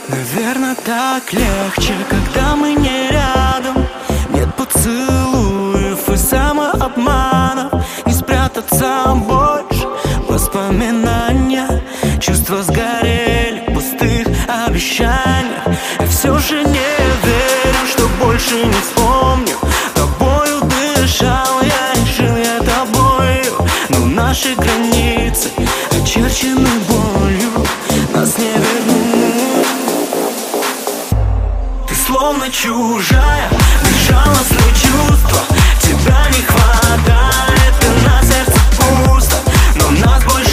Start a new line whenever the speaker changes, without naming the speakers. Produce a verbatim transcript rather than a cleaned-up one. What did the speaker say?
Наверно, так легче, когда мы не рядом. Нет поцелуев и самообманов, не спрятаться больше воспоминания. Чувства сгорели в пустых обещаниях. И все же не верю, что больше не вспомню. Тобою дышал, я решил, я тобою. Но наши границы очерчены болью, нас не вернут. Ты словно чужая, безжалостные чувства. Тебя не хватает, и на сердце пусто, но нас больше